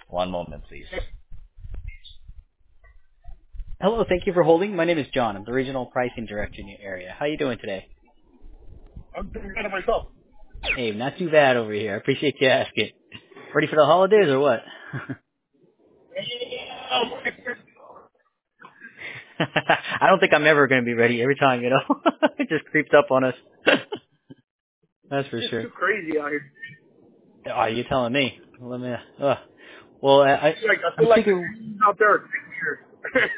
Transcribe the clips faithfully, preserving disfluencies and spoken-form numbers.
One moment, please. Hello, thank you for holding. My name is John. I'm the Regional Pricing Director in your area. How are you doing today? I'm doing good myself. Hey, not too bad over here. I appreciate you asking. Ready for the holidays or what? Um, I don't think I'm ever going to be ready every time, you know. It just creeps up on us. That's for it's sure. too crazy out here. Oh, you're telling me. Let me. Uh, well, I, I, It's like I I'm feel like the thinking. seasons out there are crazier.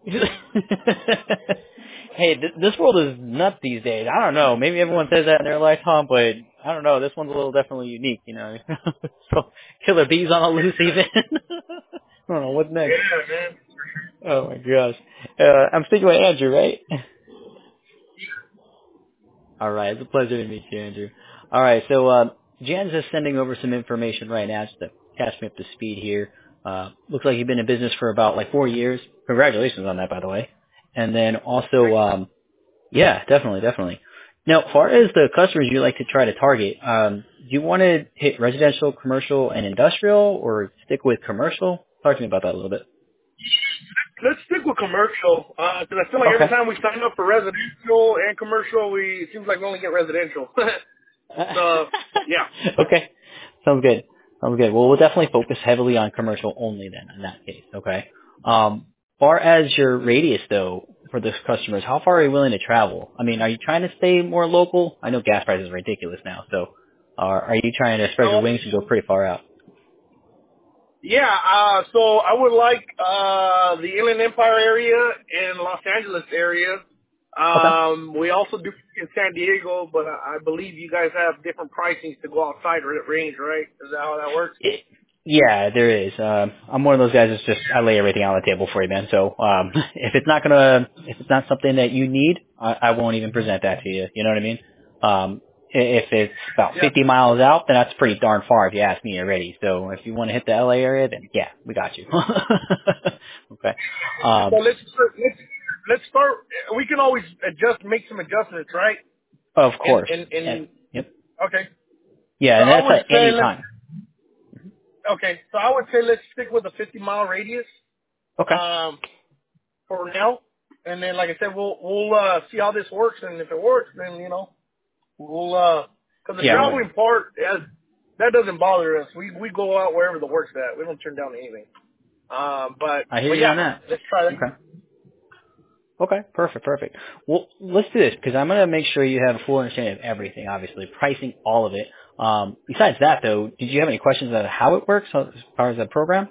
Hey, th- this world is nuts these days. I don't know. Maybe everyone says that in their lifetime, but I don't know. This one's a little definitely unique, you know. So, killer bees on a loose even. I don't know what's next. Yeah, man. Oh my gosh. Uh, I'm speaking with Andrew, right? All right. It's a pleasure to meet you, Andrew. All right. So, uh, Jan's just sending over some information right now just to catch me up to speed here. Uh, looks like you've been in business for about like four years. Congratulations on that, by the way. And then also, um, yeah, definitely, definitely. Now, as far as the customers you like to try to target, um, do you want to hit residential, commercial, and industrial, or stick with commercial? Talk to me about that a little bit. Let's stick with commercial, because I feel like every Okay. time we sign up for residential and commercial, we it seems like we only get residential. So, yeah. Okay. Sounds good. Sounds good. Well, we'll definitely focus heavily on commercial only then in that case. Okay. Um, far as your radius though for those customers, how far are you willing to travel? I mean, are you trying to stay more local? I know gas prices are ridiculous now, so are are you trying to spread your So, wings and go pretty far out? yeah, uh, so I would like uh, the Inland Empire area and Los Angeles area. Okay. Um, we also do in San Diego, but I I believe you guys have different pricings to go outside ra- range, right? Is that how that works? It, yeah, there is. Um, I'm one of those guys that's just I lay everything on the table for you, man. So um, if it's not gonna, if it's not something that you need, I, I won't even present that to you. You know what I mean? Um, i- if it's about Yeah. fifty miles out, then that's pretty darn far if you ask me already. So if you want to hit the L A area, then yeah, we got you. Okay. So Um, let's let's let's start. We can always adjust, make some adjustments, right? of In course. in And, in yep. okay. Yeah, So and I that's would at say any let's time. okay. So I would say let's stick with a fifty mile radius Okay. um, for now, and then like I said, we'll we'll uh, see how this works, and if it works, then you know we'll uh because the Yeah. Well, traveling part as that doesn't bother us. We we go out wherever the work's at. We don't turn down anything. Um, but I hear but you yeah, on that. let's try that. Okay. Okay, perfect, perfect. Well, let's do this because I'm going to make sure you have a full understanding of everything, obviously, pricing, all of it. Um, besides that, though, did you have any questions about how it works as far as the program?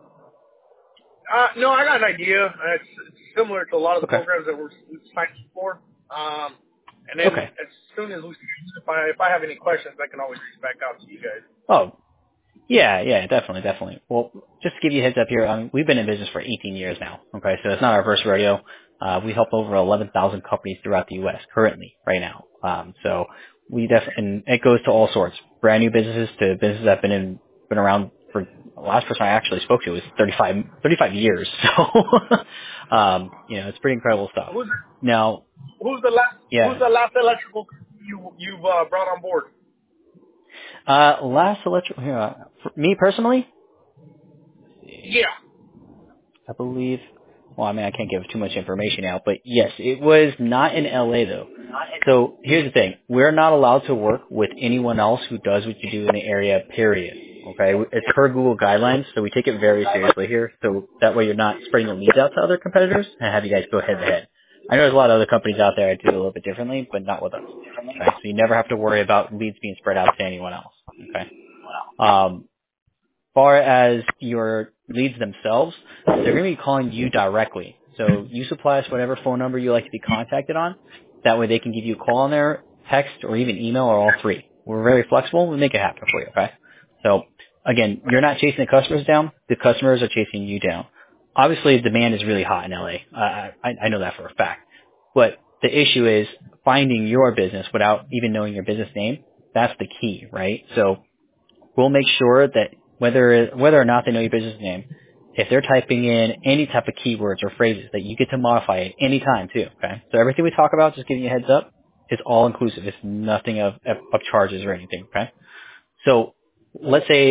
Uh, no, I got an idea. Uh, It's, it's similar to a lot of the Okay. programs that we're we've signed up for. Um, and then Okay. as soon as we, if I if I have any questions, I can always reach back out to you guys. Oh, yeah, yeah, definitely, definitely. Well, just to give you a heads up here, um, we've been in business for eighteen years now, okay, so it's not our first rodeo. Uh, we help over eleven thousand companies throughout the U S currently, right now. Um, so we definitely, and it goes to all sorts, brand new businesses to businesses that have been in, been around for, the last person I actually spoke to was thirty-five, thirty-five years, so, um, you know, it's pretty incredible stuff. Who's Now, who's the last who's yeah, the last electrical company you you've uh, brought on board? uh, last electric, here, uh, for me personally, Yeah. I believe. Well, I mean, I can't give too much information out, but yes, it was not in L A though. So here's the thing: we're not allowed to work with anyone else who does what you do in the area. Period. Okay, it's per Google guidelines, so we take it very seriously here. So that way, you're not spreading the leads out to other competitors and have you guys go head to head. I know there's a lot of other companies out there that do it a little bit differently, but not with us. Okay, so you never have to worry about leads being spread out to anyone else. Okay. Um, far as your leads themselves, they're going to be calling you directly. So you supply us whatever phone number you like to be contacted on. That way they can give you a call on there, text, or even email, or all three. We're very flexible. We make it happen for you, okay? So, again, you're not chasing the customers down. The customers are chasing you down. Obviously, demand is really hot in L A. Uh, I, I know that for a fact. But the issue is finding your business without even knowing your business name. That's the key, right? So we'll make sure that whether whether or not they know your business name, if they're typing in any type of keywords or phrases, that you get to modify it any time too. Okay, so everything we talk about, just giving you a heads up, is all inclusive. It's nothing of of, of charges or anything. Okay, so let's say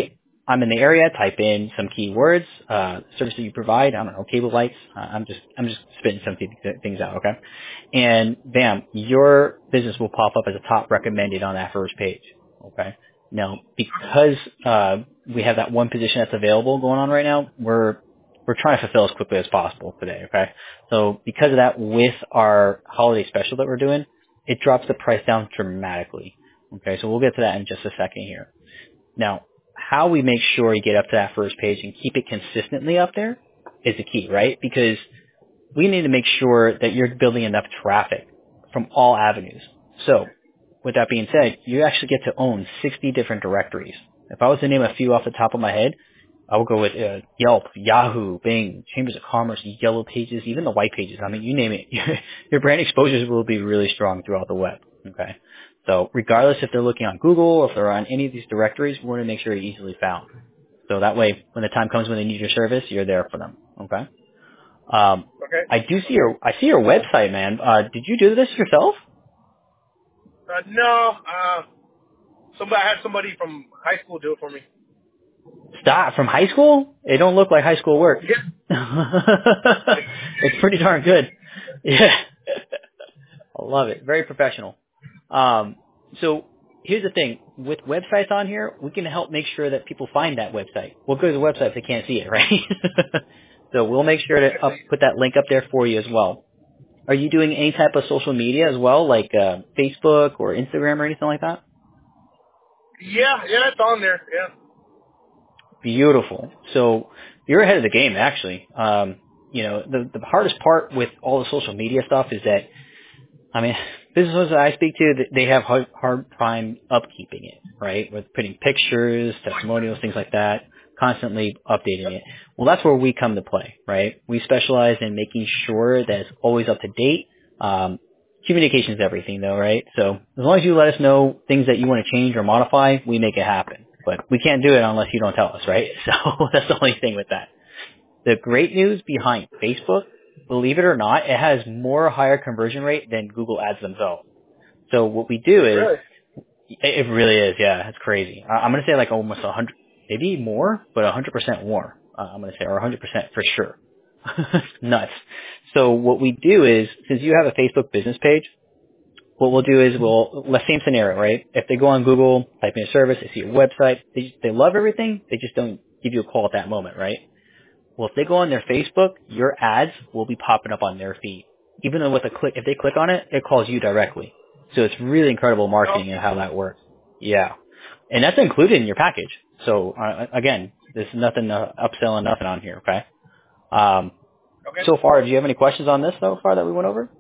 I'm in the area, type in some keywords, uh, service that you provide, I don't know, cable lights. Uh, I'm just, I'm just spitting some th- things out, okay? And bam, your business will pop up as a top recommended on that first page, okay? Now, because, uh, we have that one position that's available going on right now, we're, we're trying to fulfill as quickly as possible today, okay? So because of that, with our holiday special that we're doing, it drops the price down dramatically, okay? So we'll get to that in just a second here. Now, how we make sure you get up to that first page and keep it consistently up there is the key, right? Because we need to make sure that you're building enough traffic from all avenues. So, with that being said, you actually get to own sixty different directories. If I was to name a few off the top of my head, I would go with uh, Yelp, Yahoo, Bing, Chambers of Commerce, Yellow Pages, even the White Pages. I mean, you name it. Your brand exposures will be really strong throughout the web. Okay, so regardless if they're looking on Google or if they're on any of these directories, we want to make sure you're easily found. So that way, when the time comes when they need your service, you're there for them. Okay. Um, Okay. I do see your I see your website, man. Uh, did you do this yourself? Uh, no. Uh, somebody I had somebody from high school do it for me. Stop. From high school? It don't look like high school work. Yeah. It's pretty darn good. Yeah. I love it. Very professional. Um, so here's the thing. With websites on here, we can help make sure that people find that website. We'll go to the website if they can't see it, right? So we'll make sure to up, put that link up there for you as well. Are you doing any type of social media as well, like uh, Facebook or Instagram or anything like that? Yeah, yeah, it's on there. Yeah. Beautiful. So you're ahead of the game, actually. Um, you know, the the hardest part with all the social media stuff is that, I mean, businesses that I speak to, they have hard, hard time upkeeping it, right? With putting pictures, testimonials, things like that, constantly updating it. Well, that's where we come to play, right? We specialize in making sure that it's always up to date. Um, communication is everything, though, right? So as long as you let us know things that you want to change or modify, we make it happen. But we can't do it unless you don't tell us, right? So that's the only thing with that. The great news behind Facebook, believe it or not, it has more higher conversion rate than Google Ads themselves. So what we do is, Really? it really is, yeah, it's crazy. I'm going to say like almost one hundred, maybe more, but one hundred percent more, uh, I'm going to say, or one hundred percent for sure. Nuts. So what we do is, since you have a Facebook business page, what we'll do is we'll, the same scenario, right? If they go on Google, type in a service, they see your website, they, they love everything, they just don't give you a call at that moment, right? Well, if they go on their Facebook, your ads will be popping up on their feed. Even though with a click, if they click on it, it calls you directly. So it's really incredible marketing and how that works. Yeah. And that's included in your package. So uh, again, there's nothing uh, upselling, nothing on here, okay? Um, Okay. so far, do you have any questions on this so far that we went over?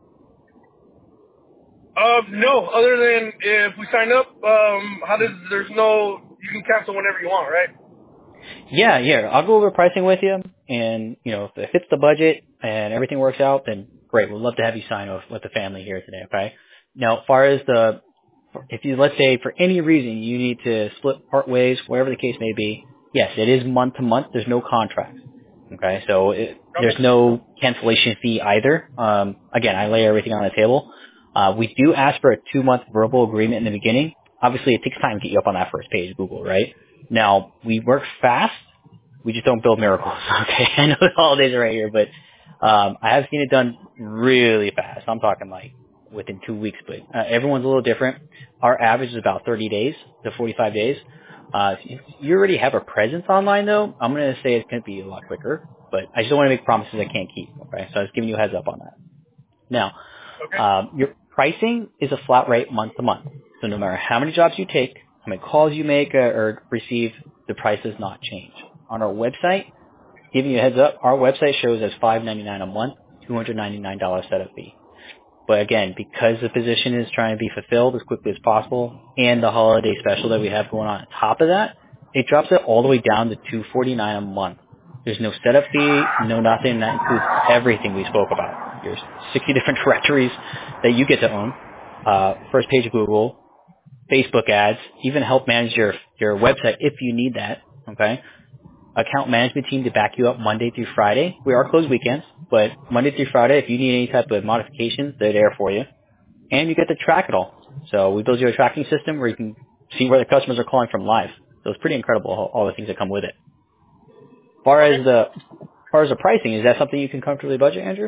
Um, no, other than if we sign up, um, how does, there's no, you can cancel whenever you want, right? Yeah, yeah. I'll go over pricing with you, and you know, if it fits the budget and everything works out, then great. We'd love to have you sign off with the family here today. Okay. Now, as far as the, if you let's say for any reason you need to split part ways, whatever the case may be, yes, it is month to month. There's no contract. Okay, so it, there's Okay. no cancellation fee either. Um, again, I lay everything on the table. Uh, we do ask for a two-month verbal agreement in the beginning. Obviously, it takes time to get you up on that first page of Google, right? Now, we work fast. We just don't build miracles. Okay, I know the holidays are right here, but um, I have seen it done really fast. I'm talking like within two weeks, but uh, everyone's a little different. Our average is about thirty days to forty-five days. Uh, if you already have a presence online, though, I'm going to say it's going to be a lot quicker, but I just don't want to make promises I can't keep. Okay, so I was giving you a heads up on that. Now, Okay. um, your pricing is a flat rate month to month. So no matter how many jobs you take, how many calls you make uh, or receive, the price does not change. On our website, giving you a heads up, our website shows as five ninety-nine a month, two hundred ninety-nine dollars setup fee. But again, because the position is trying to be fulfilled as quickly as possible and the holiday special that we have going on on top of that, it drops it all the way down to two forty-nine a month. There's no setup fee, no nothing. That includes everything we spoke about. There's sixty different directories that you get to own. Uh, first page of Google, Facebook ads, even help manage your, your website if you need that. Okay. Account management team to back you up Monday through Friday. We are closed weekends, but Monday through Friday, if you need any type of modifications, they're there for you. And you get to track it all. So we build you a tracking system where you can see where the customers are calling from live. So it's pretty incredible all, all the things that come with it. As far as the, as far as the pricing, is that something you can comfortably budget, Andrew?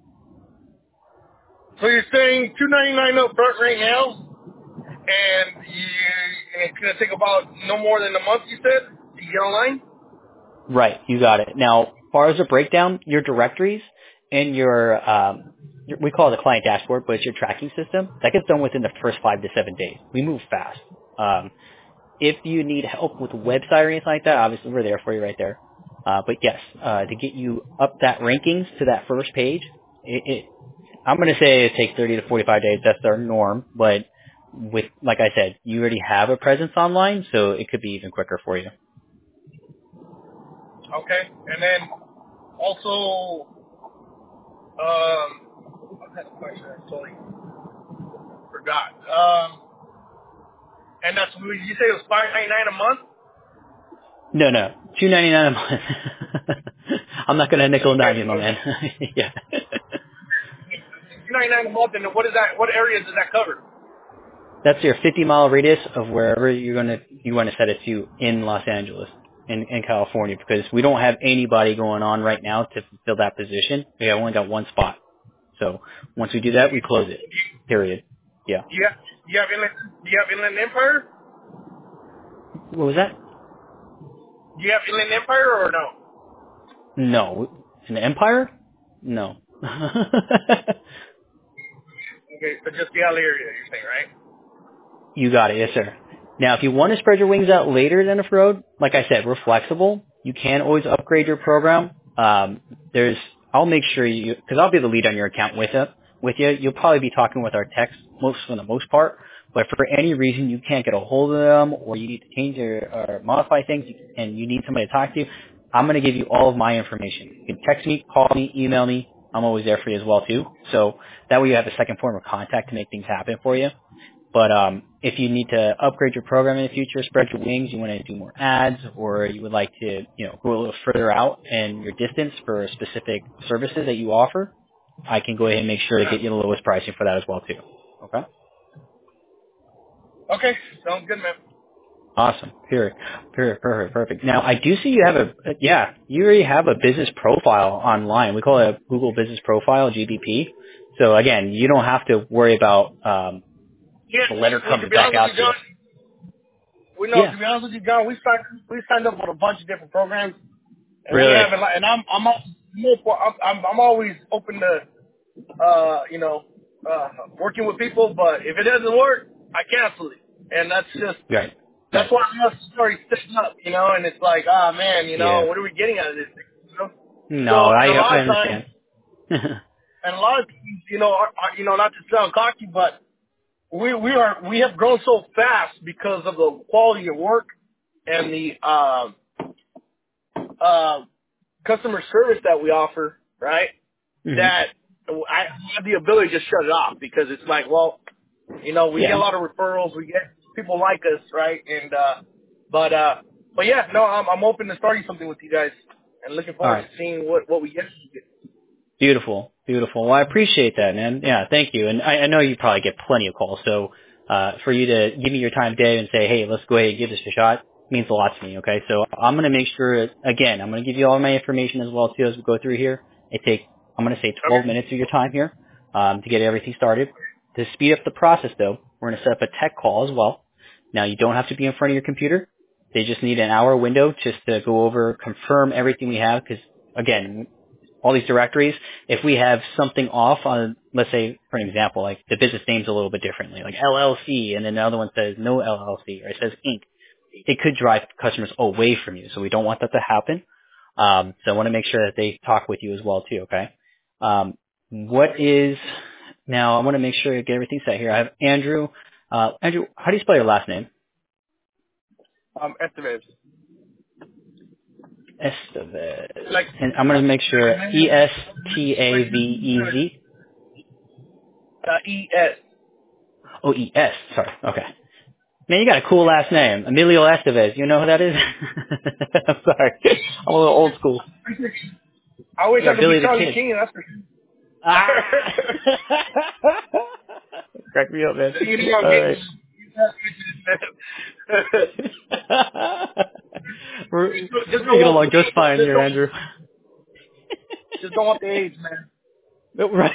So you're saying two ninety-nine up front right now, and you, and it's gonna take about no more than a month. You said to get online. Right, you got it. Now, as far as the breakdown, your directories and your, um, your, we call it the client dashboard, but it's your tracking system, that gets done within the first five to seven days. We move fast. Um, if you need help with a website or anything like that, obviously we're there for you right there. Uh, but yes, uh, to get you up that rankings to that first page, it, it I'm going to say it takes thirty to forty-five days. That's our norm. But with, like I said, you already have a presence online, so it could be even quicker for you. Okay, and then also, um, I had a question. I totally forgot. Um, and that's you say it was five ninety-nine a month. No, no, two ninety-nine a month. I'm not going to nickel and dime you, my man. Yeah. two ninety-nine a month, and what is that? What areas does that cover? That's your fifty mile radius of wherever you're going to you want to set it to in Los Angeles, in, in California, because we don't have anybody going on right now to fill that position. We have only got one spot. So once we do that, we close it. Period. Yeah. Do you have, do you have Inland, do you have Inland Empire? What was that? Do you have Inland Empire or no? No. An empire? No. Okay, so just the L A area, you're saying, right? You got it. Yes, sir. Now, if you want to spread your wings out later than a road, like I said, we're flexible. You can always upgrade your program. Um, there's, I'll make sure you, because I'll be the lead on your account with it, with you. You'll probably be talking with our techs most for the most part. But for any reason you can't get a hold of them, or you need to change or, or modify things, and you need somebody to talk to, I'm going to give you all of my information. You can text me, call me, email me. I'm always there for you as well too. So that way you have a second form of contact to make things happen for you. But um, if you need to upgrade your program in the future, spread your wings, you want to do more ads, or you would like to, you know, go a little further out in your distance for specific services that you offer, I can go ahead and make sure to get you the lowest pricing for that as well too. Okay. Okay, sounds good, man. Awesome. Perfect. Perfect. Perfect. Perfect. Now, I do see you have a, yeah, you already have a business profile online. We call it a Google Business Profile, G B P. So again, you don't have to worry about um, Yeah, the letter well, to coming be back honest out with to you, you. John, we know, Yeah. to be honest with you, John, we signed, we signed up with a bunch of different programs, and we Really? have, and I'm, I'm, al- I'm, I'm, I'm always open to, uh, you know, uh, working with people, but if it doesn't work, I cancel it, and that's just, Right. that's Right. why I must start setting up, you know, and it's like, ah, man, you know, Yeah. what are we getting out of this thing, you know? No, So, I and a I lot of times, understand. and a lot of times, you know, are, are, you know, not to sound cocky, but we we are we have grown so fast because of the quality of work and the uh, uh, customer service that we offer, right? hmm That I have the ability to just shut it off because it's like, well, you know, we get a Yeah. lot of referrals, we get people like us, right? And uh, but uh, but yeah, no, I'm I'm open to starting something with you guys and looking All forward to right. seeing what what we get. Beautiful. Beautiful. Well, I appreciate that, man. Yeah, thank you. And I, I know you probably get plenty of calls, so uh, for you to give me your time today and say, hey, let's go ahead and give this a shot means a lot to me, okay? So I'm going to make sure, again, I'm going to give you all my information as well, too, as we go through here. It takes, I'm going to say twelve Okay. minutes of your time here um, to get everything started. To speed up the process, though, we're going to set up a tech call as well. Now, you don't have to be in front of your computer. They just need an hour window just to go over, confirm everything we have, because, again, all these directories, if we have something off on, let's say, for an example, like the business name's a little bit differently, like L L C, and then the other one says no L L C, or it says Incorporated, it could drive customers away from you. So we don't want that to happen. Um, so I want to make sure that they talk with you as well, too, okay? Um, what is, now I want to make sure I get everything set here. I have Andrew. Uh, Andrew, how do you spell your last name? Um, estimates. Estevez. Like, And I'm going to make sure E S T A V E Z. uh, E S. Oh, E S. Sorry. Okay. Man, you got a cool last name. Emilio Estevez. You know who that is? I'm sorry. I'm a little old school. I wish Yeah, I could be Billy the Charlie Kid. King, that's for sure. Ah! Crack me up, man. you know, I'm All getting, right. We're, just, we're just gonna get don't along want, just fine just here, don't, Andrew. just don't want the AIDS, man. Right.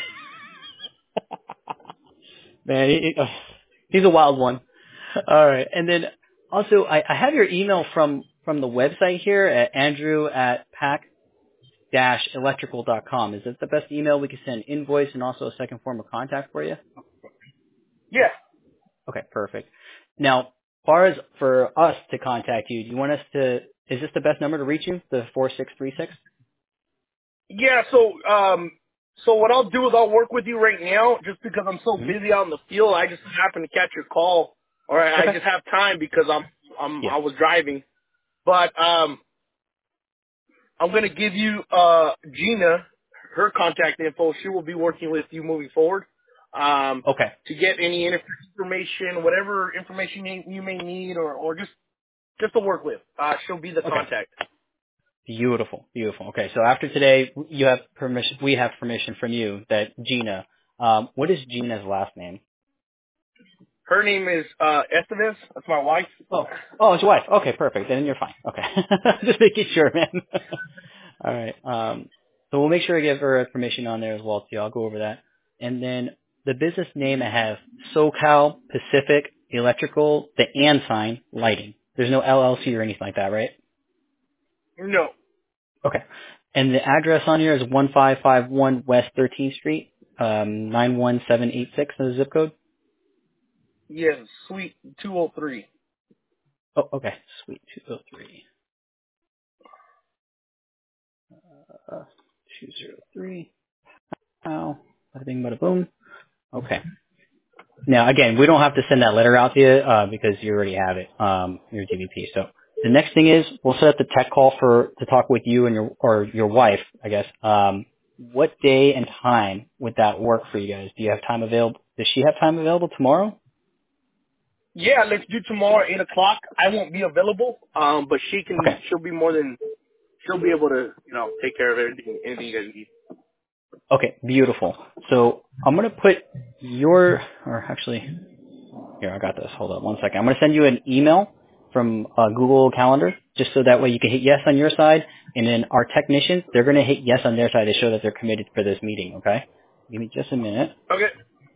Man, he, he- uh, he's a wild one. All right, and then also I, I have your email from from the website here at Andrew at pack dash electrical dot com. Is that the best email we can send invoice and also a second form of contact for you? Yeah. Okay, perfect. Now, as far as for us to contact you, do you want us to? Is this the best number to reach you? The four six three six. Yeah, so um so what I'll do is I'll work with you right now just because I'm so Mm-hmm. busy out in the field. I just happen to catch your call or I Okay. just have time because I'm I'm Yeah. I was driving. But um I'm gonna give you uh Gina her contact info. She will be working with you moving forward. Um Okay. to get any information, whatever information you you may need or, or just just to work with. Uh she'll be the Okay. contact. Beautiful, beautiful. Okay, so after today, you have permission. We have permission from you that Gina. Um, what is Gina's last name? Her name is uh Estevez. That's my wife. Oh, oh, it's your wife. Okay, perfect. Then you're fine. Okay, just making sure, man. All right. Um, so we'll make sure I give her permission on there as well too. I'll go over that. And then the business name I have SoCal Pacific Electrical, the and sign lighting. There's no L L C or anything like that, right? No. Okay. And the address on here is one five five one West thirteenth Street, um, nine one seven eight six is the zip code. Yes, Suite two oh three. Oh, okay. Sweet. two oh three. Uh, two oh three. Oh, bada bing, bada boom. Okay. Now, again, we don't have to send that letter out to you uh, because you already have it, um, your D V P. So the next thing is we'll set up the tech call for to talk with you and your or your wife, I guess. Um, what day and time would that work for you guys? Do you have time available? Does she have time available tomorrow? Yeah, let's do tomorrow eight o'clock. I won't be available, um, but she can. Okay. She'll be more than. She'll be able to, you know, take care of everything, anything you guys need. Okay, beautiful. So I'm gonna put your, or actually, here I got this. Hold on one second. I'm gonna send you an email from uh, Google Calendar, just so that way you can hit yes on your side, and then our technicians they're gonna hit yes on their side to show that they're committed for this meeting. Okay? Give me just a minute. Okay.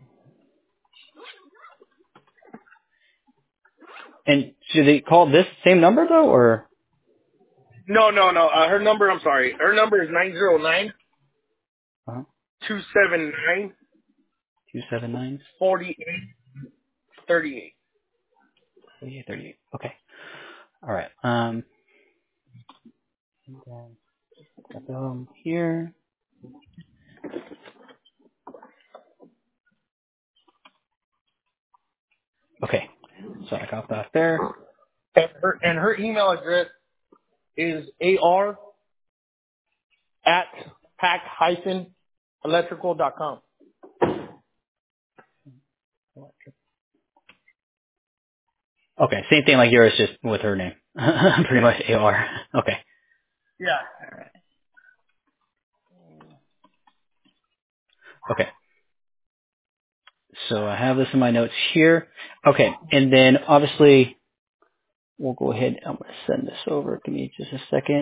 And should they call this same number though, or No, no, no. Uh, her number. I'm sorry. Her number is nine zero nine uh two seven nine two seven nine forty eight thirty eight. thirty eight thirty eight? Okay. All right. Um, and then got them here. Okay. So I got that there. And her and her email address is ar at pack hyphen electrical dot com. Okay, same thing like yours, just with her name. Pretty much A R. Okay. Yeah. All right. Okay. So I have this in my notes here. Okay, and then obviously we'll go ahead. I'm going to send this over. Give me just a second.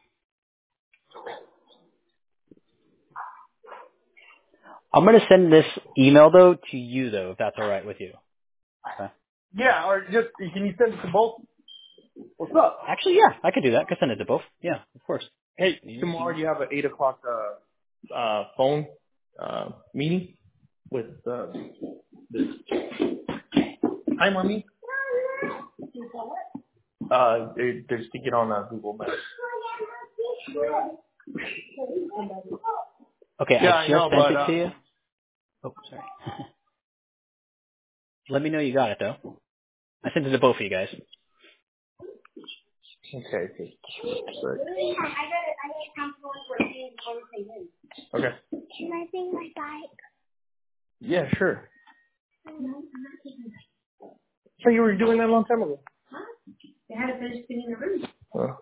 I'm going to send this email though to you though, if that's all right with you. Okay. Yeah. Or just can you send it to both? What's up? Actually, yeah, I could do that. I could send it to both. Yeah, of course. Hey, Your tomorrow email. you have an eight o'clock uh, uh, phone uh, meeting with uh, this Hi, mommy. Uh, they, they're speaking on uh, Google Maps. Okay, I Yeah, I just know, sent but it to uh, you. Oh, sorry. Let me know you got it though. I sent it to both of you guys. okay, okay. Sorry. Okay. Can I bring my bike? Yeah, sure. So you were doing that a long time ago. They had to finish cleaning the room. Oh.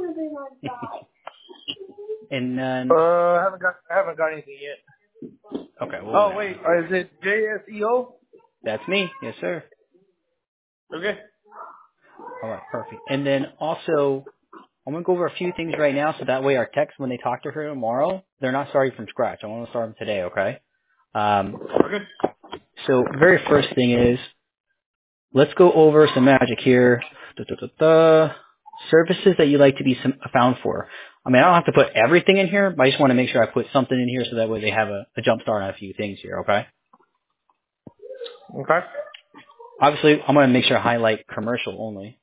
And then, Uh, I haven't got I haven't got anything yet. okay, well, Oh wait, uh, is it J S E O? that's me. Yes, sir. Okay. All right, perfect. And then also, I'm going to go over a few things right now so that way our techs, when they talk to her tomorrow, they're not starting from scratch. I want to start them today, okay? Um, Okay. so very first thing is, let's go over some magic here. Da, da, da, da. Services that you like to be some, found for. I mean, I don't have to put everything in here, but I just want to make sure I put something in here so that way they have a, a jump start on a few things here, okay? Okay. Obviously, I'm going to make sure I highlight commercial only.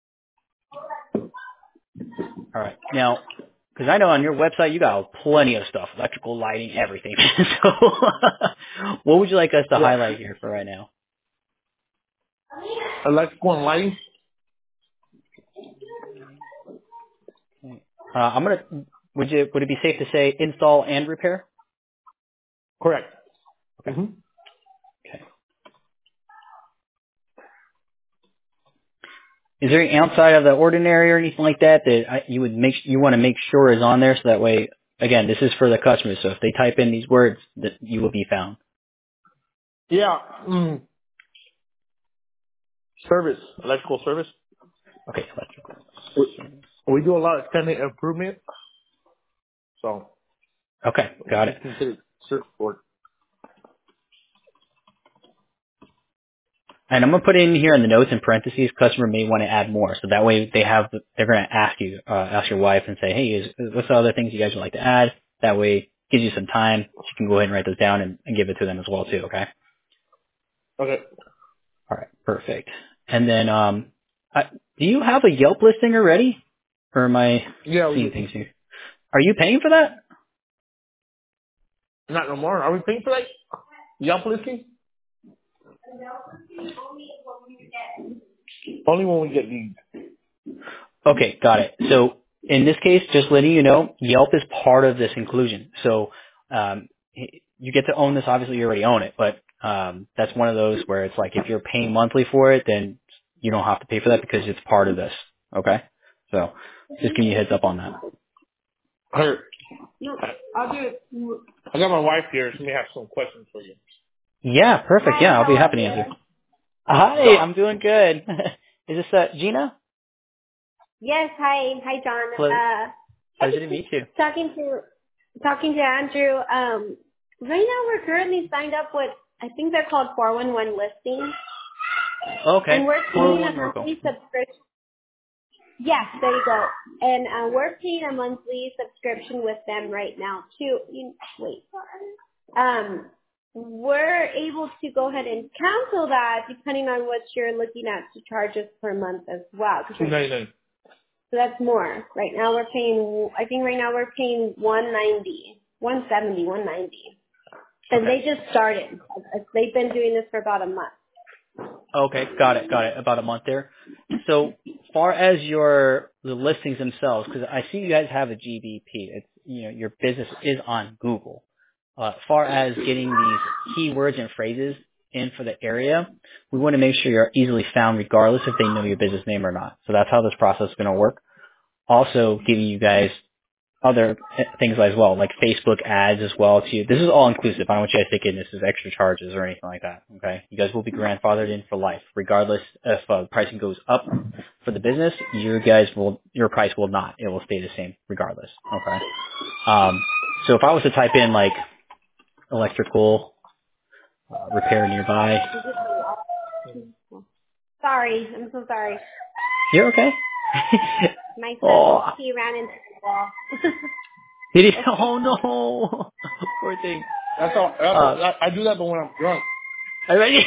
All right. Now, because I know on your website you got plenty of stuff, electrical, lighting, everything. So what would you like us to Yeah. highlight here for right now? Electrical and lighting. Okay. Uh, I'm going to, would you, would it be safe to say install and repair? Correct. Okay. Mm-hmm. Okay. Is there any outside of the ordinary or anything like that that I, you would make, you want to make sure is on there so that way, again, this is for the customers. So if they type in these words, that you will be found. Yeah. Mm. Service. Electrical service. Okay. Electrical. We, we do a lot of tenant improvement. So Okay. Got it. it's considered service work. And I'm gonna put in here in the notes in parentheses, customer may want to add more, so that way they have, they're gonna ask you, uh, ask your wife and say, hey, is, what's the other things you guys would like to add? That way, it gives you some time. She can go ahead and write those down and, and give it to them as well too. Okay. Okay. All right. Perfect. And then, um, I, do you have a Yelp listing already, or am I Yeah. We seeing do. things here? Are you paying for that? Not no more. Are we paying for that? Yelp listing? Only when we get leads. Okay, got it. So in this case, just letting you know, Yelp is part of this inclusion. So um, you get to own this. Obviously, you already own it, but um, that's one of those where it's like if you're paying monthly for it, then you don't have to pay for that because it's part of this. Okay, so just give you a heads up on that. Her. No, I'll do it. I got my wife here. She may have some questions for you. Yeah, perfect. Hi, Yeah, I'll how be are happy to you? answer. Hi, I'm doing good. Is this uh, Gina? Yes, hi, hi, John. Ple- Uh, I pleasure just to was meet you. talking to talking to Andrew. Um, right now we're currently signed up with, I think they're called four one one listings, Okay, and we're four paying a one Norco. monthly subscription. Yes, there you go. And uh, we're paying a monthly subscription with them right now too. You, wait. Um, we're able to go ahead and cancel that depending on what you're looking at to charge us per month as well. Two ninety nine. So that's more. Right now we're paying, I think right now we're paying one ninety, one seventy, one ninety. And Okay. they just started. They've been doing this for about a month. Okay, got it, got it. About a month there. So far as your the listings themselves, because I see you guys have a G B P. It's you know your business is on Google. Uh, far as getting these keywords and phrases in for the area, we want to make sure you're easily found regardless if they know your business name or not. So that's how this process is going to work. Also, giving you guys other things as well, like Facebook ads as well too. This is all inclusive. I don't want you guys thinking this is extra charges or anything like that. Okay, you guys will be grandfathered in for life, regardless if uh, pricing goes up for the business. You guys will, your price will not. It will stay the same regardless. Okay. Um, so if I was to type in like electrical uh, repair nearby, Sorry, I'm so sorry. you're okay. My son, Oh, he ran into the wall. did he? Oh no, poor thing. That's all. That's, Uh, I, I do that, but when I'm drunk. I ready?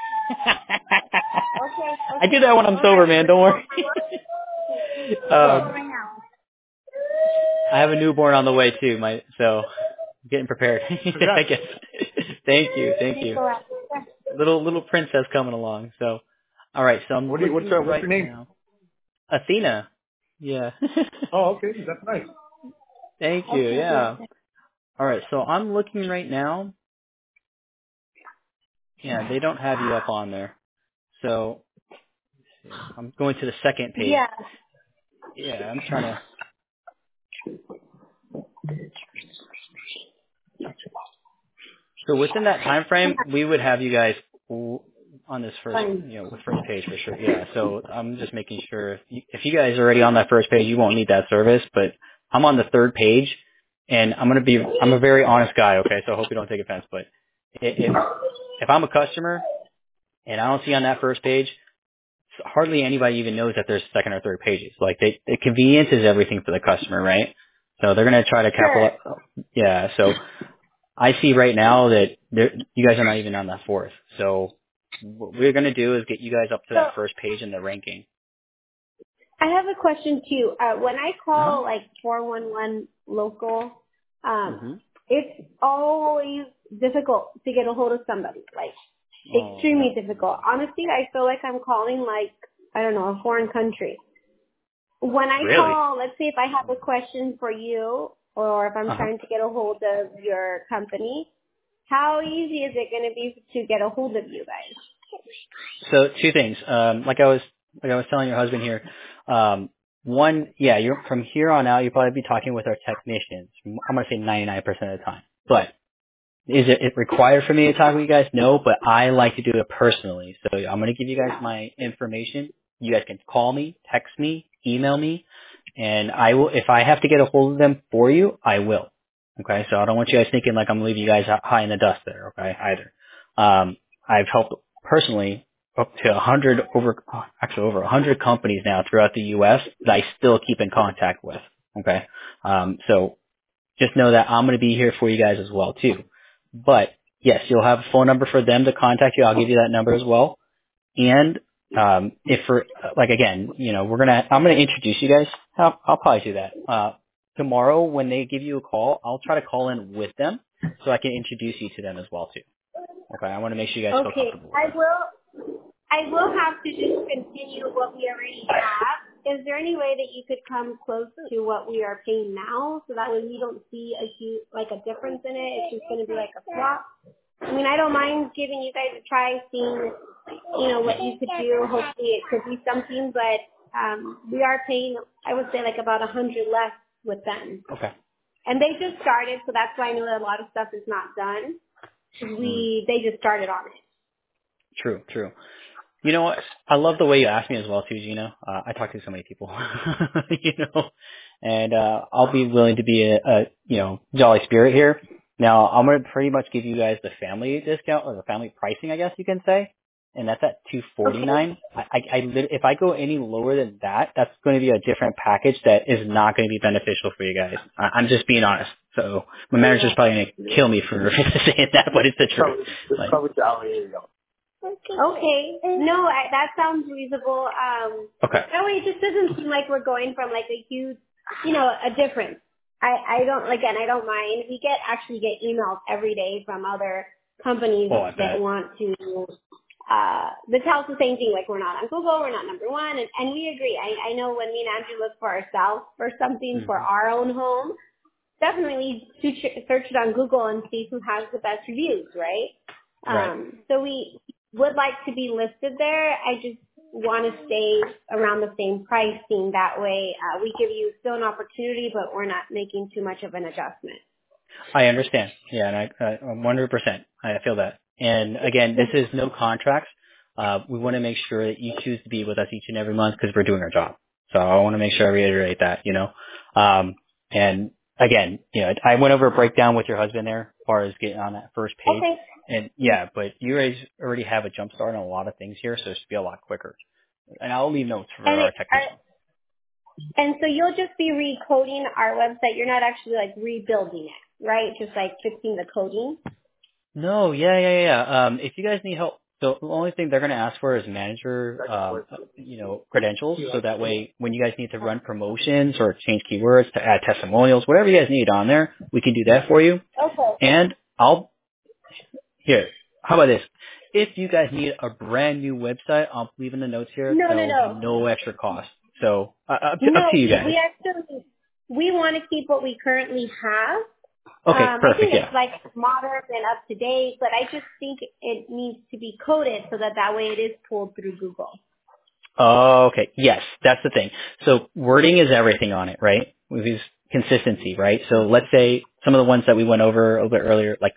Okay, I do okay. that when I'm Go sober, ahead. man. Bring Don't it worry. up my work. um, Right now. I have a newborn on the way too, my so I'm getting prepared. I Congrats. guess. Thank you, thank Okay, you. go ahead. Little little princess coming along. So, all right. So I'm What do you, what's, looking uh, what's right your name? now. Athena. Yeah. Oh, okay. That's nice. Thank you. Okay, Yeah. yes. All right. So I'm looking right now. Yeah, they don't have you up on there. So I'm going to the second page. Yeah. Yeah, I'm trying to. So within that time frame, we would have you guys. on this first, Fine. you know, first page for sure. Yeah. So I'm just making sure if you, if you guys are already on that first page, you won't need that service. But I'm on the third page, and I'm gonna be. I'm a very honest guy. Okay, so I hope you don't take offense. But if if I'm a customer and I don't see on that first page, hardly anybody even knows that there's second or third pages. Like they, the convenience is everything for the customer, right? So they're gonna try to capitalize. Sure. Yeah. So I see right now that there, you guys are not even on that fourth. So what we're going to do is get you guys up to So that first page in the ranking. I have a question too. Uh, when I Uh-huh. call like four one one local, um, Mm-hmm. it's always difficult to get a hold of somebody. Like Oh, extremely difficult. Honestly, I feel like I'm calling like I don't know a foreign country. When I really? call, let's say if I have a question for you, or if I'm Uh-huh. trying to get a hold of your company, how easy is it going to be to get a hold of you guys? So two things. Um, like I was, like I was telling your husband here. Um, one, yeah, you're from here on out, you'll probably be talking with our technicians. I'm going to say ninety-nine percent of the time. But is it, it required for me to talk with you guys? No, but I like to do it personally. So I'm going to give you guys my information. You guys can call me, text me, email me, and I will, if I have to get a hold of them for you, I will. Okay, so I don't want you guys thinking like I'm leaving you guys high in the dust there, okay, either. Um, I've helped personally up to a hundred over, actually over a hundred companies now throughout the U S that I still keep in contact with, okay? Um, so just know that I'm going to be here for you guys as well too. But yes, you'll have a phone number for them to contact you. I'll give you that number as well. And um, if for like again, you know, we're gonna I'm gonna introduce you guys. I'll, I'll probably do that uh, tomorrow when they give you a call. I'll try to call in with them so I can introduce you to them as well too. Okay, I want to make sure you guys feel Okay, comfortable with I that. will. I will have to just continue what we already have. Is there any way that you could come close to what we are paying now, so that way we don't see a huge, like a difference in it? It's just going to be like a swap. I mean, I don't mind giving you guys a try, seeing, you know, what you could do. Hopefully, it could be something, but um, we are paying, I would say, like about a hundred less with them, Okay. and they just started, so that's why I know that a lot of stuff is not done. Mm, We they just started on it. true. True. You know what? I love the way you ask me as well too, Gina. Uh, I talk to so many people, you know, and uh, I'll be willing to be a, a you know jolly spirit here. Now I'm gonna pretty much give you guys the family discount or the family pricing, I guess you can say, and that's at two forty Okay. nine. I, I, I lit- if I go any lower than that, that's going to be a different package that is not going to be beneficial for you guys. I, I'm just being honest. So my manager's probably going to kill me for saying that, but it's the truth. Like, Okay. No, I, that sounds reasonable. Um, okay. that way it just doesn't seem like we're going from like a huge, you know, a difference. I, I don't, again, I don't mind. We get, actually get emails every day from other companies Oh, I that bet. want to, uh, that tell us the same thing, like we're not on Google, we're not number one, and, and we agree. I, I know when me and Andrew look for ourselves for something for hmm our own home, definitely search search it on Google and see who has the best reviews, right? Right. Um, so we would like to be listed there. I just want to stay around the same pricing. That way, uh, we give you still an opportunity, but we're not making too much of an adjustment. I understand. Yeah, and I, I one hundred percent. I feel that. And again, this is no contracts. Uh, we want to make sure that you choose to be with us each and every month because we're doing our job. So I want to make sure I reiterate that, you know. Um, and again, you know, I went over a breakdown with your husband there as far as getting on that first page. Okay. And yeah, but you guys already have a jump start on a lot of things here, so it should be a lot quicker. And I'll leave notes for And our it, are, technicians. and so you'll just be recoding our website. You're not actually like rebuilding it, right? Just like fixing the coding. No, yeah, yeah, yeah. Um, if you guys need help, the only thing they're going to ask for is manager, um, you know, credentials. So that way, when you guys need to run promotions or change keywords to add testimonials, whatever you guys need on there, we can do that for you. Okay. And I'll here. How about this? If you guys need a brand new website, I'll leave in the notes here. No, There no, will be no. no extra cost. So uh, up to, up No, to you we, guys. we actually, we want to keep what we currently have. Okay, Um, I perfect. think Yeah. it's like modern and up to date, but I just think it needs to be coded so that that way it is pulled through Google. Oh, okay. Yes, that's the thing. So wording is everything on it, right? With consistency, right? So let's say some of the ones that we went over a little bit earlier, like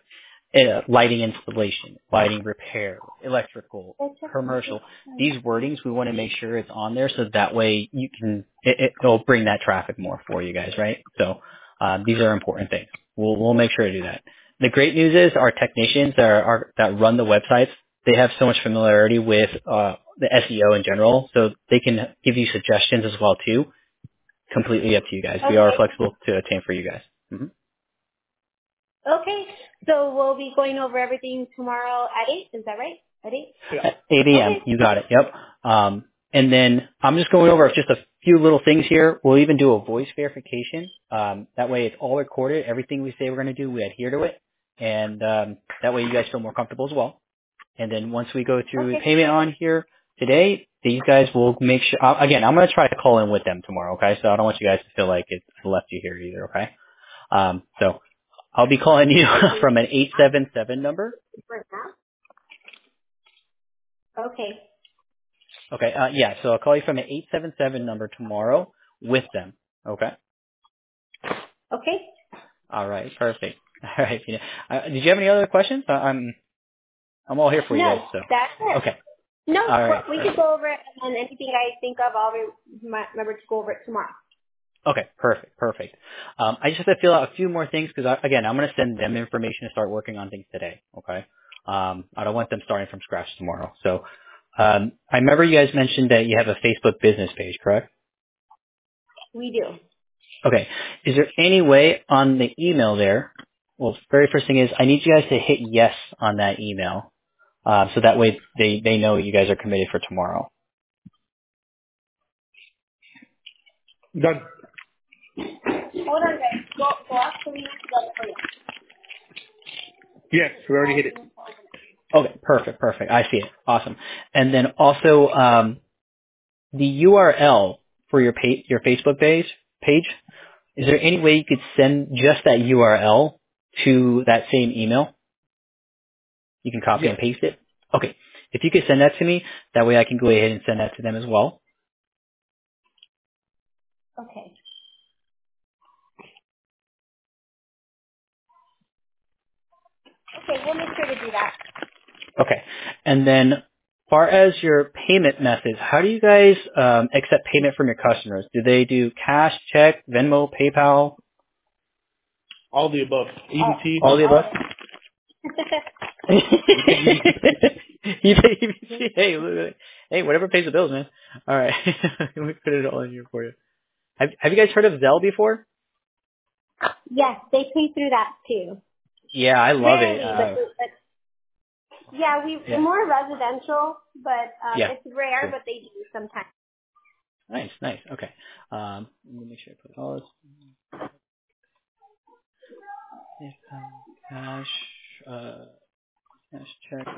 uh, lighting installation, lighting repair, electrical, commercial. These wordings, we want to make sure it's on there so that way you can, it, it'll bring that traffic more for you guys, right? So um, these are important things. We'll, we'll make sure to do that. The great news is our technicians that, are, are, that run the websites, they have so much familiarity with uh, the S E O in general, so they can give you suggestions as well too. Completely up to you guys. Okay. We are flexible to attain for you guys. Mm-hmm. Okay, so we'll be going over everything tomorrow at eight. Is that right? At eight? At eight a.m. Okay. You got it. Yep. Um, and then I'm just going over just a few little things here. We'll even do a voice verification. Um, that way it's all recorded. Everything we say we're going to do, we adhere to it. And um, that way you guys feel more comfortable as well. And then once we go through Okay. the payment on here today, these guys will make sure, uh, again, I'm going to try to call in with them tomorrow, okay? So I don't want you guys to feel like it's left you here either, okay? Um, so I'll be calling you from an eight seven seven number. Okay. Okay, uh, yeah, so I'll call you from an eight seven seven number tomorrow with them, okay? Okay. All right, perfect. All right, Tina. Uh, did you have any other questions? Uh, I'm I'm all here for you No, guys, so. that's it. Okay, No, all right. we could go over it, and then anything I think of, I'll re- remember to go over it tomorrow. Okay, perfect, perfect. Um, I just have to fill out a few more things because, again, I'm going to send them information to start working on things today, okay? Um, I don't want them starting from scratch tomorrow. So um, I remember you guys mentioned that you have a Facebook business page, correct? We do. Okay. Is there any way on the email there, well, very first thing is I need you guys to hit yes on that email uh, so that way they, they know you guys are committed for tomorrow. Done. Hold on, guys. Go, go off so we have to go for you. Yes, we already hit it. Okay, perfect, perfect. I see it. Awesome. And then also um, the U R L for your pa- your Facebook page page. Is there any way you could send just that U R L to that same email? You can copy Yes. and paste it. Okay. If you could send that to me, that way I can go ahead and send that to them as well. Okay. Okay, we'll make sure to do that. Okay. And then, as far as your payment methods, how do you guys um, accept payment from your customers? Do they do cash, check, Venmo, PayPal? All the above. E B T. All the above? We take E B T. You say E B C. Hey, look, hey, whatever pays the bills, man. All right, let me put it all in here for you. Have Have you guys heard of Zelle before? Yes, they pay through that too. Yeah, I love Rarely, it. Uh, but, but yeah, we yeah, more residential, but um, yeah, it's rare, sure. but they do sometimes. Nice, nice. Okay. Um, let me make sure I put all this. PayPal, cash, uh, cash check.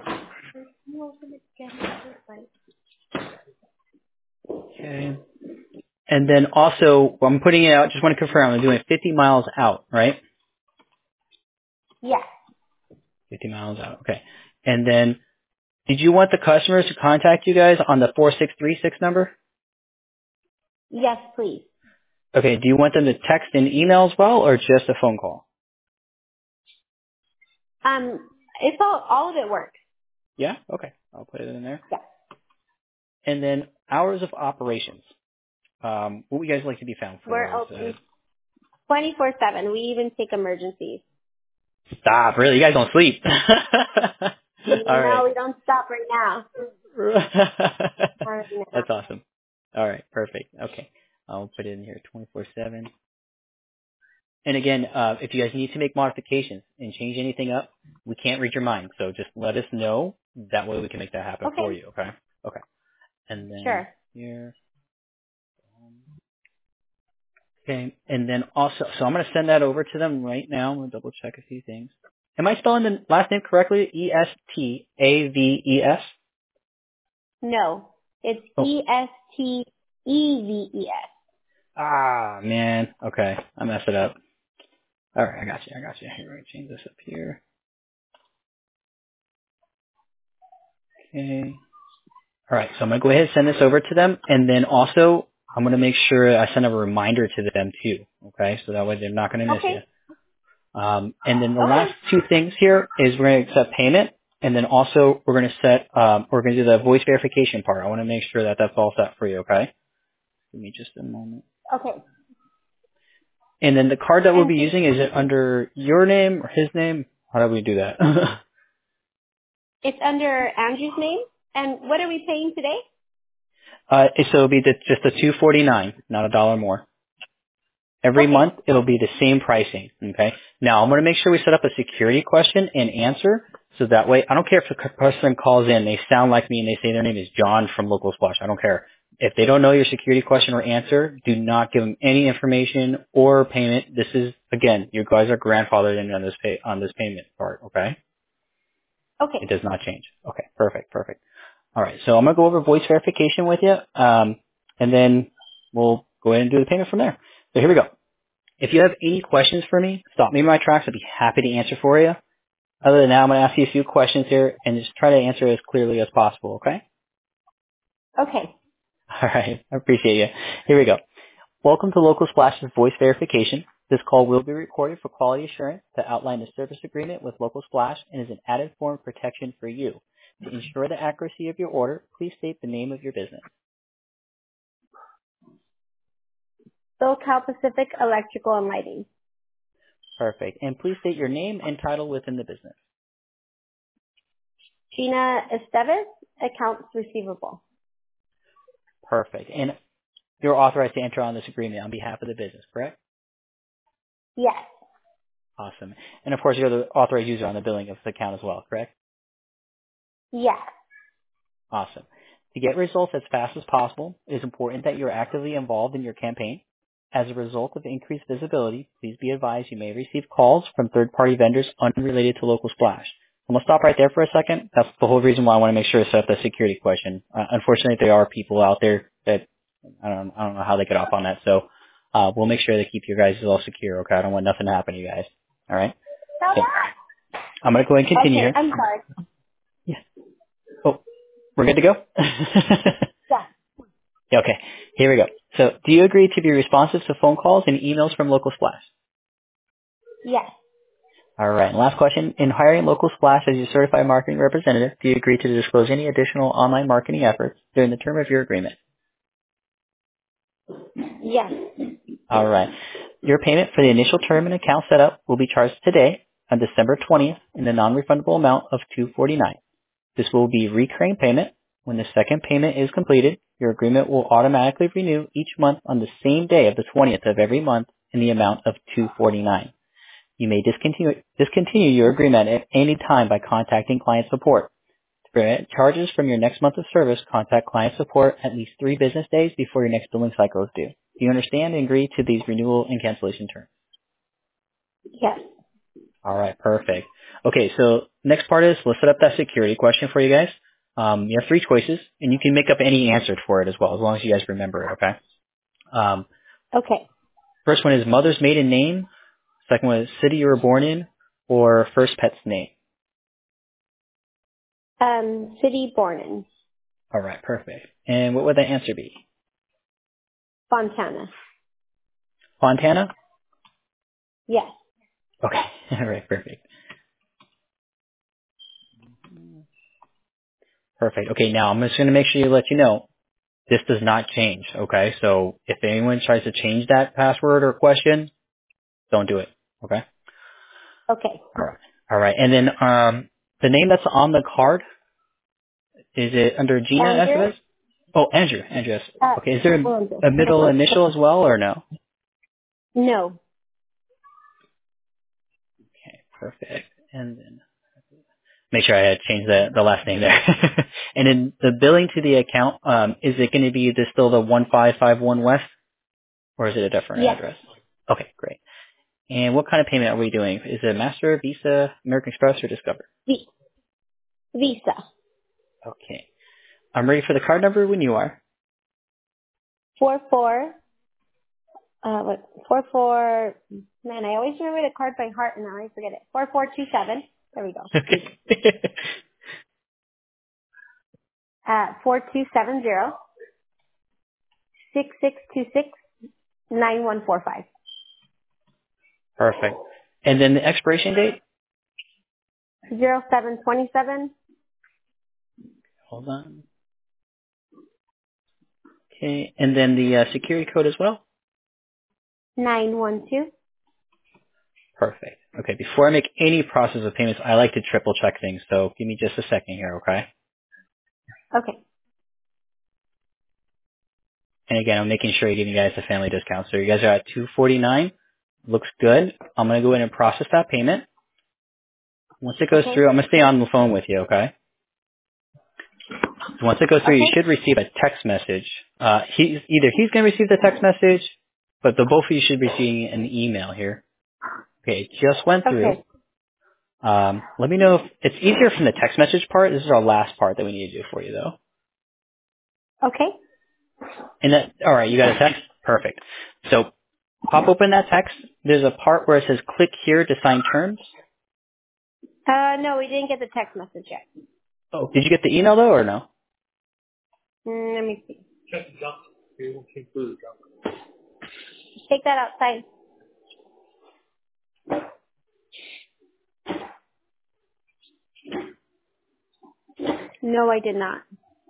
Okay. And then also, I'm putting it out. Just want to confirm, I'm doing fifty miles out, right? Yes, fifty miles out. Okay. And then, did you want the customers to contact you guys on the four six three six number? yes, please. Okay. Do you want them to text and email as well, or just a phone call? Um, it's all all of it works. Yeah. Okay. I'll put it in there. Yeah. And then hours of operations. Um, what would you guys like to be found We're for? Is, uh, open twenty-four seven. We even take emergencies. stop. Really, you guys don't sleep. All No, right. we don't stop right now. Right now. That's awesome. All right. Perfect. Okay. I'll put it in here twenty-four seven. And again, uh, if you guys need to make modifications and change anything up, we can't read your mind. So just let us know. That way we can make that happen for Okay, you. Okay. Okay. And then sure. here. Okay. And then also, so I'm going to send that over to them right now. I'm going to double check a few things. Am I spelling the last name correctly? E S T A V E S? No, it's Oh. E S T E V E S. Ah, man. Okay. I messed it up. All right. I got you. I got you. Here, let me change this up here. Okay. All right. So I'm going to go ahead and send this over to them. And then also, I'm going to make sure I send a reminder to them too. Okay. So that way they're not going to miss you. Okay. Um, and then the Okay. last two things here is we're going to accept payment, and then also we're going to set, um, we're going to do the voice verification part. I want to make sure that that's all set for you, okay? Give me just a moment. Okay. And then the card that we'll And be using, is it under your name or his name? How do we do that? it's under Andrew's name. And what are we paying today? uh, so it'll be the, just the two forty-nine, not a dollar more. Every Okay. month, it'll be the same pricing, okay? Now, I'm going to make sure we set up a security question and answer, so that way, I don't care if the person calls in, they sound like me and they say their name is John from Local Splash. I don't care. If they don't know your security question or answer, do not give them any information or payment. This is, again, you guys are grandfathered in on this pay, on this payment part, okay? Okay. It does not change. Okay, perfect, perfect. All right, so I'm going to go over voice verification with you, um, and then we'll go ahead and do the payment from there. So here we go. If you have any questions for me, stop me in my tracks. I'd be happy to answer for you. Other than that, I'm going to ask you a few questions here and just try to answer as clearly as possible, okay? Okay. All right. I appreciate you. Here we go. Welcome to Local Splash's voice verification. This call will be recorded for quality assurance to outline the service agreement with Local Splash and is an added form of protection for you. To ensure the accuracy of your order, please state the name of your business. SoCal Pacific Electrical and Lighting. Perfect. And please state your name and title within the business. Gina Esteves, Accounts Receivable. Perfect. And you're authorized to enter on this agreement on behalf of the business, correct? Yes. Awesome. And of course, you're the authorized user on the billing of the account as well, correct? Yes. Awesome. To get results as fast as possible, it is important that you're actively involved in your campaign. As a result of increased visibility, please be advised you may receive calls from third-party vendors unrelated to Local Splash. I'm going to stop right there for a second. That's the whole reason why I want to make sure to set up the security question. Uh, unfortunately, there are people out there that I don't, I don't know how they get off on that. So uh, we'll make sure to keep you guys all secure, okay? I don't want nothing to happen to you guys. All right? So I'm going to go ahead and continue Okay, here. I'm sorry. Yeah. Oh, we're good to go? Yeah. Yeah, okay, here we go. So do you agree to be responsive to phone calls and emails from Local Splash? Yes. All right, and last question. In hiring Local Splash as your certified marketing representative, do you agree to disclose any additional online marketing efforts during the term of your agreement? Yes. All right. Your payment for the initial term and account setup will be charged today on December twentieth in the non-refundable amount of two hundred forty-nine dollars. This will be recurring payment. When the second payment is completed, your agreement will automatically renew each month on the same day of the twentieth of every month in the amount of two hundred forty-nine dollars. You may discontinue, discontinue your agreement at any time by contacting client support. To prevent charges from your next month of service, contact client support at least three business days before your next billing cycle is due. Do you understand and agree to these renewal and cancellation terms? Yes. All right, perfect. Okay, so next part is let's set up that security question for you guys. Um, you have three choices, and you can make up any answer for it as well, as long as you guys remember it, okay? Um, Okay. first one is mother's maiden name. Second one is city you were born in, or first pet's name. Um, city born in All right, perfect. And what would the answer be? Fontana. Fontana? Yes. Okay, all right, perfect. Perfect. Okay, now I'm just going to make sure to let you know this does not change, okay? So if anyone tries to change that password or question, don't do it, okay? Okay. All right. All right. And then um, the name that's on the card, is it under Gina Andrew? Estevez? Oh, Andrew. Andrew. Uh, Okay. Is there Andrew. a, a middle initial as well or no? No. Okay. Perfect. And then make sure I had changed the, the last name there. And then the billing to the account, um, is it going to be the, still the one five five one West or is it a different Yes. address? Okay. Great. And what kind of payment are we doing? Is it Master, Visa, American Express, or Discover? V- Visa. Okay. I'm ready for the card number when you are. Four four. Uh, what? Four four. Man, I always remember the card by heart, and I always forget it. Four four two seven. There we go. Okay. Uh, four two seven zero six six two six nine one four five. Perfect. And then the expiration date? Zero seven twenty seven. Hold on. Okay. And then the uh, security code as well? Nine one two. Perfect. Okay. Before I make any process of payments, I like to triple check things. So give me just a second here, okay? Okay. And again, I'm making sure I give you guys the family discount. So you guys are at two forty-nine. Looks good. I'm going to go in and process that payment. Once it goes Okay. through, I'm going to stay on the phone with you, okay? So once it goes through, you Okay. should receive a text message. Uh, he's, either he's going to receive the text message, but the both of you should be receiving an email here. Okay, it just went through. Okay. Um, let me know if it's easier from the text message part. This is our last part that we need to do for you, though. Okay. And that, all right, you got a text? Perfect. So pop open that text. There's a part where it says click here to sign terms. Uh, no, we didn't get the text message yet. Oh, did you get the email, though, or no? Mm, let me see. Take that outside. No, I did not.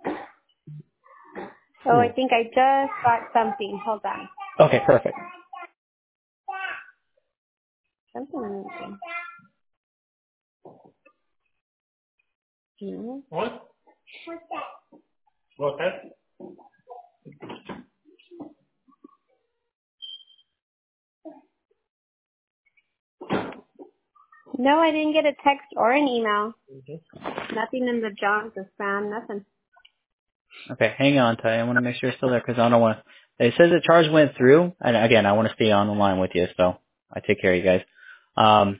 Oh, I think I just got something. Hold on. Okay, perfect. Something. No. What? What's that? No, I didn't get a text or an email. Nothing in the junk, the spam, nothing. Okay, hang on, Ty. I want to make sure it's still there because I don't want to. It says the charge went through, and again, I want to stay on the line with you, so I take care of you guys. Um,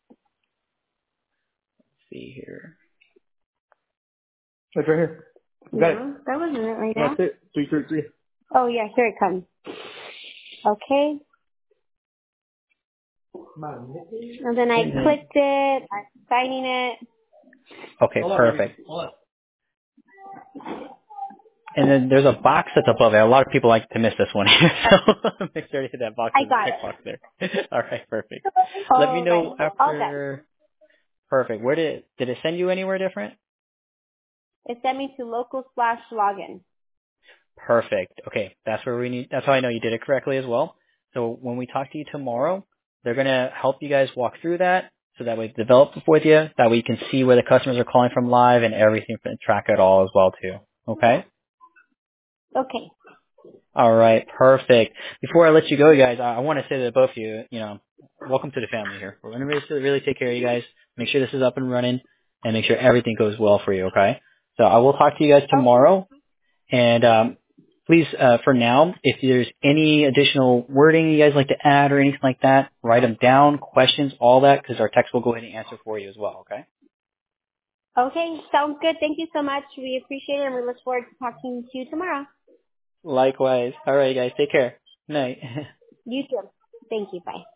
let's see here. It's right here. You got it. No, that wasn't it right now. That's it. Three, three, three. Oh, yeah, here it comes. Okay. And then I Mhm. clicked it. I'm signing it. Okay, Hold on, perfect. baby. Hold on. And then there's a box that's above it. A lot of people like to miss this one, so make sure to hit that box. I There's a got it. checkbox there. All right, perfect. Let me All right. know All done. after. Perfect. Where did did it send you anywhere different? It sent me to local slash login. Perfect. Okay, that's where we need. That's how I know you did it correctly as well. So when we talk to you tomorrow, they're gonna help you guys walk through that, so that we develop it with you. That way you can see where the customers are calling from live and everything, and track it all as well too. Okay. Okay. All right. Perfect. Before I let you go, you guys, I, I want to say to both of you, you know, welcome to the family here. We're gonna really, really take care of you guys. Make sure this is up and running, and make sure everything goes well for you. Okay. So I will talk to you guys tomorrow. And um, please, uh, for now, if there's any additional wording you guys like to add or anything like that, write them down, questions, all that, because our text will go ahead and answer for you as well, okay? Okay. Sounds good. Thank you so much. We appreciate it and we look forward to talking to you tomorrow. Likewise. All right, guys. Take care. Night. You too. Thank you. Bye.